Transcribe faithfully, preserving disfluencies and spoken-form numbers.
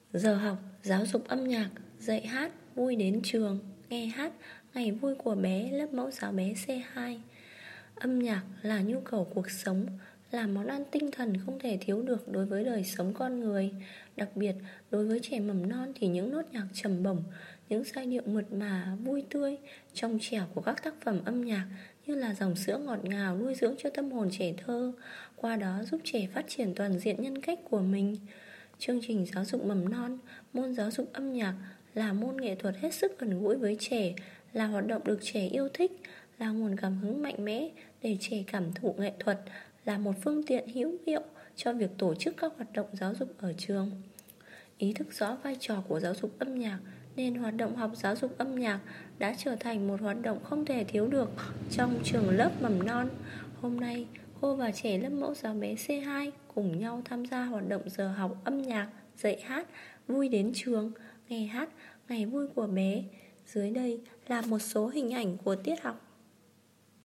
Giờ học, giáo dục âm nhạc, dạy hát, vui đến trường, nghe hát, ngày vui của bé, lớp mẫu giáo bé C hai. Âm nhạc là nhu cầu cuộc sống, là món ăn tinh thần không thể thiếu được đối với đời sống con người. Đặc biệt, đối với trẻ mầm non thì những nốt nhạc trầm bổng, những giai điệu mượt mà, vui tươi, trong trẻo của các tác phẩm âm nhạc như là dòng sữa ngọt ngào nuôi dưỡng cho tâm hồn trẻ thơ, qua đó giúp trẻ phát triển toàn diện nhân cách của mình. Chương trình giáo dục mầm non, môn giáo dục âm nhạc là môn nghệ thuật hết sức gần gũi với trẻ, là hoạt động được trẻ yêu thích, là nguồn cảm hứng mạnh mẽ để trẻ cảm thụ nghệ thuật, là một phương tiện hữu hiệu cho việc tổ chức các hoạt động giáo dục ở trường. Ý thức rõ vai trò của giáo dục âm nhạc nên hoạt động học giáo dục âm nhạc đã trở thành một hoạt động không thể thiếu được trong trường lớp mầm non. Hôm nay, cô và trẻ lớp mẫu giáo bé C hai cùng nhau tham gia hoạt động giờ học âm nhạc, dạy hát, vui đến trường, nghe hát, ngày vui của bé. Dưới đây là một số hình ảnh của tiết học.